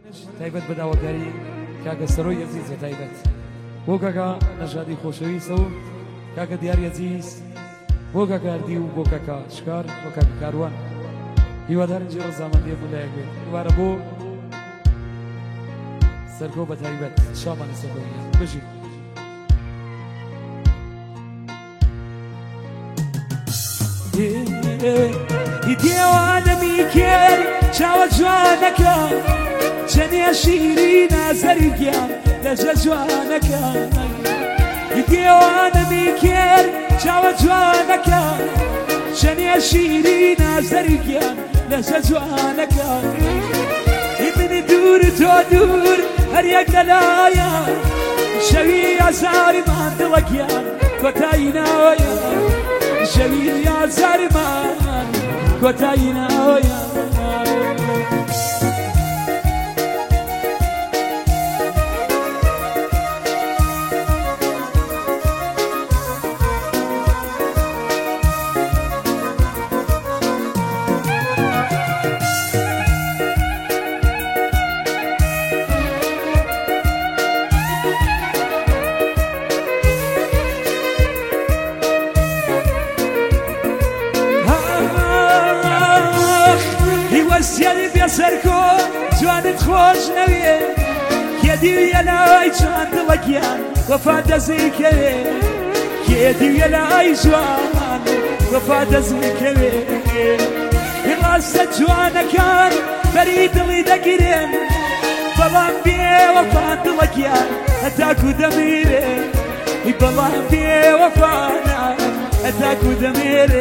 تایبەت بەداوەکاری کاکە سەرۆی عەزیز تایبەت بۆ کاکە نەژادی خۆشەویستە و کاکە دیاری عەزیز بۆ کاکە هەردی و بۆ کاکە شکار بۆ کاکە کاروان هیوادارم جێ ڕەزامەندیە مولایەک بێت دووبارە بۆ سەرکەوت بە تایبەت شامانی سەرکەوتیان بژی دیوانەمی کرد چاوە جوانەکە چەنێ شیرین ئازەری گیان لەجە جوانەکە دیوانەمی کرد چاوە جوانەکە چەنێ شیرین ئازەری گیان لەجە جوانەکە منی دوور تۆ دوور هەریەک لەلایە شەوی ئازاریمان دڵە گیان کۆتایی ناوەیە شەوی ئازاریمان کۆتایی ناوەیە وەسیەری بێسەرکۆ جوانت خۆش نەوێ کێدیویە لای جوان دڵە گیان وەفا دەزی کەوێ کێدیویە لای جوان وەفا دەزی کەوێ ڕاستە جوانەکان بەری دڵی دەگیرێن بەڵام بێوەفا دڵە گیان هەتاکو دەمیرێ بەڵام بێوەفانە هەتاکو دەمێرێ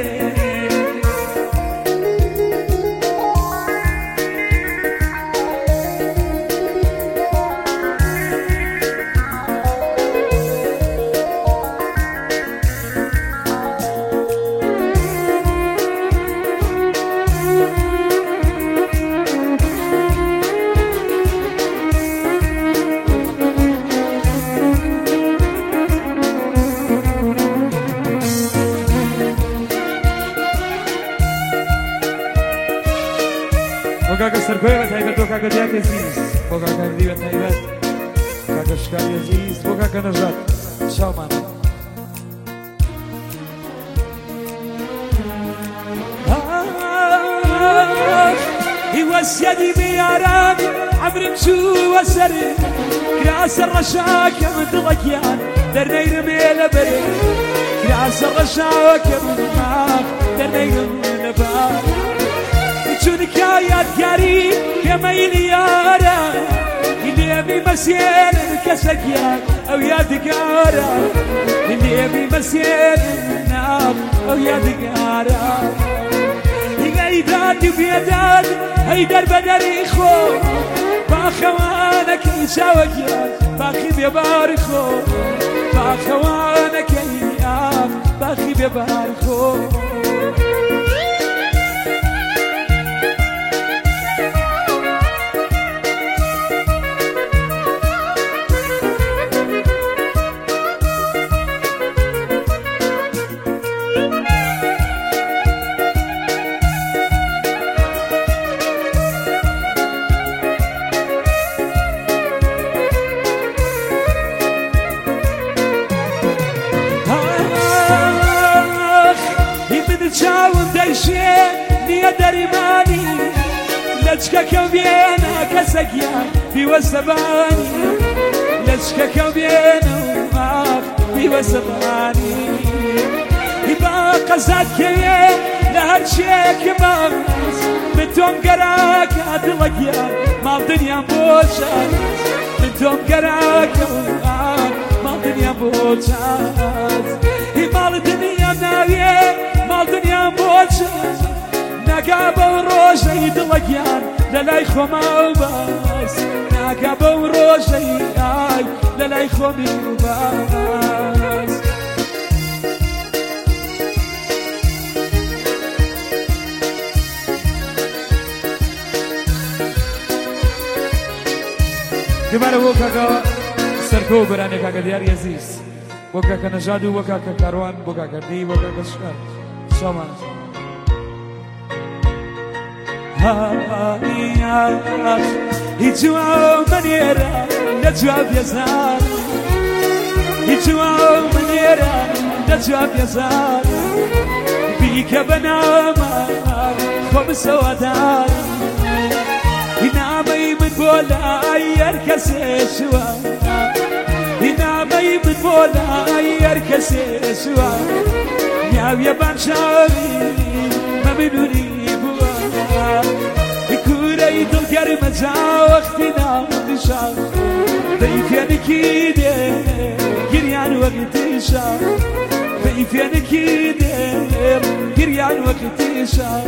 کاکە سەرکۆی بە تایبەت بۆ کاکە دیار عەزیز بۆ کاکە هەردی بە تایبەت کاکە شکاری عەزیز بۆ کاکە نەژاد شاومانە وەسیەری بیاران عەمرم چووە سەرێ کراسە ڕەشاکە من دڵە گیان دەرنەیرمێ لەبەرێ کراسە ڕەشاکە من دەرنەیرمێ لەبەر چونکە یادگاری کەمەینی یارە لێمی مەسێنن کەسەکیان ئەو یادگارە لێمی مەسێنن ئەو یادگارە هیداد و بێداد هەی دەربەدەری خۆ باخەوانەکەی چاوەگیان باخی بێباری خۆ باخەوانەکەی باخی بێباری خۆ چاوم دەیشێ نییە دەریمانی لەچکەکە بێنە کەسەگیان بیوەسەبانی لەچکەکە بێنە و بیوەسەبانی با قەزات کەوێ لە هەر شێکە باس من تۆم گەراکە دڵە گیان ماڵ دنیام بۆ چاس من تۆم گەراکە ماڵ دنیام بۆ چاس ماڵ دنیام ناوێ ماڵ دنیام بۆ چاس ناگا بەو ڕۆژەی دڵە گیان لە لای خۆما و باس ناگا بەو ڕۆژەی لە لای خۆمی و باس دووبارە بۆ کاکە سەرکۆ بەرانێ کاکە دیاری عەزیز بۆ کاکە نەژاد و بۆ کاکە کاروان بۆ کاکە دی بۆ کاکە شکار شامان يجوا من يرى نجواب يزال يجوا من يرى نجواب يزال بيك بنام خمس ودار ينامي من بولا يركس شوا ينامي من بولا يركس شوا يا يبان شاوي ما منوني كوري دلقر مجا وقتنا نشا بيفين كيده قريان وقت شا بيفين كيده قريان وقت شا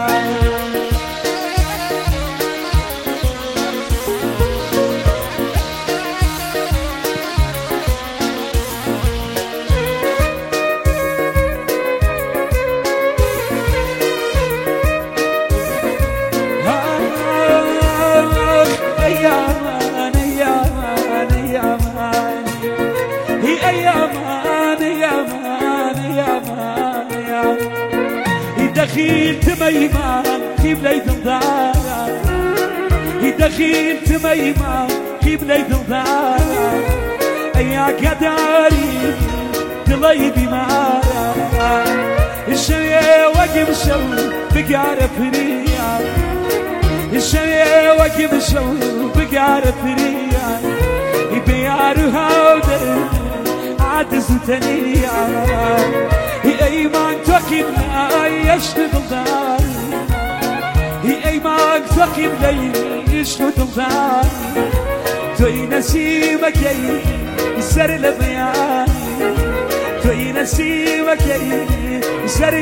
يدخيل تميمان كيف ليت الضارة يدخيل تميمان كيف ليت الضارة يا قداري تليدي مارا الشوية وقف شو بقار فريا الشوية وقف شو بقار فريا يبيارو هاودر عدس تنيا هي ايمان توكيبنا يشتغل دار هي ايمان توكيبنا يشتغل دار توي نسيمك يسر لبياني توي نسيمك يسر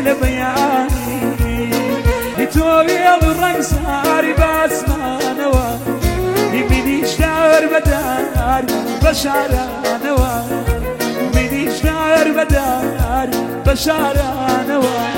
لبياني توي الرنگ ساري باسما نوا يمينيش دار بدار بشارة نوا يمينيش دار بدار بشارة نوا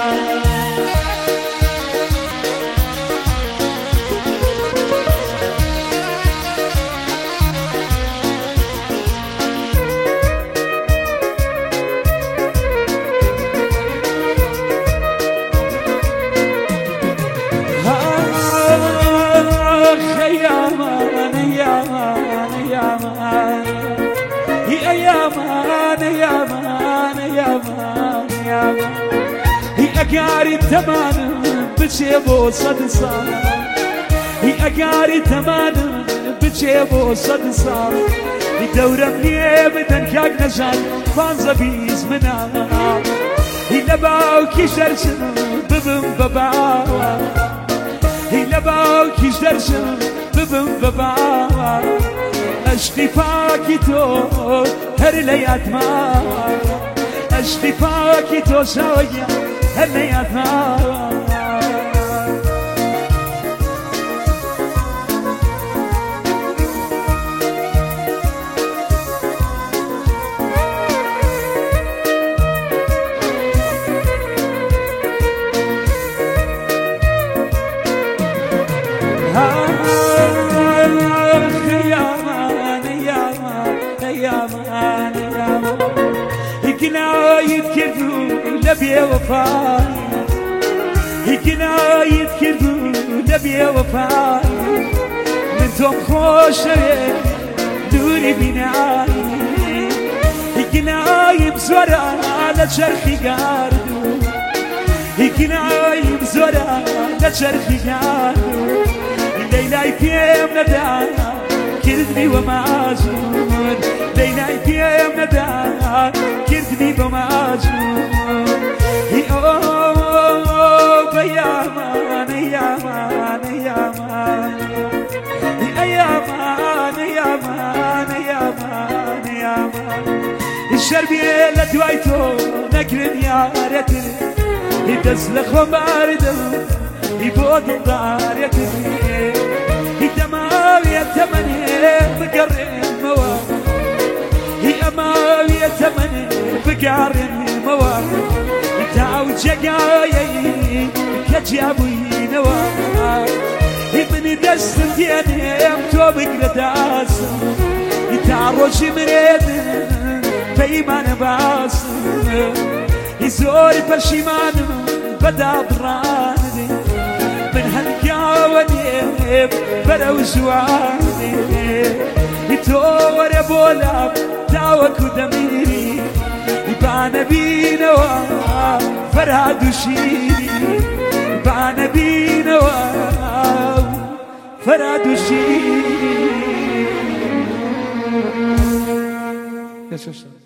أقاري تمانم بجيبو صد صار هي أقاري تمانم بجيبو صد صار يدور مني بدن كاك نجال فانزا بيز منا هي لباو كي جرشن ببن بباوا هي لباو كي جرشن ببن بباوا أشتي فاكي تو هر ليات ما أشتي فاكي تو شوية هل يثار يكنا يذكروا نبي وفاء يكنا يذكروا نبي وفاء من توم خوش دوري بناي يكنا يبزور على شرخي قاردو يكنا يبزور على شرخي قاردو ليلى يتيم ندى كردني ومعجون ليلى يتيم ندى كردني ومعجون يا مان يا مان يا مان يا مان يا مان يا مان يا مان الشربية لدوايتو نكرن يا ريتي يدزلخ وماردو يبود الدار يتي يتماوي التمني بقرن موا يتماوي التمني بقرن موا يتعو جقايي كجابوي نوا يبني دست دياني امتو بقرداس يتعروش مريد بيمان باس يزوري برشيمان بدا براندي من هالك ونيم برو جواني يتور بولاب داوك ودميري يبان بينوا فرهاد وشيري يبان بينوا فرهاد وشيري يا شوشة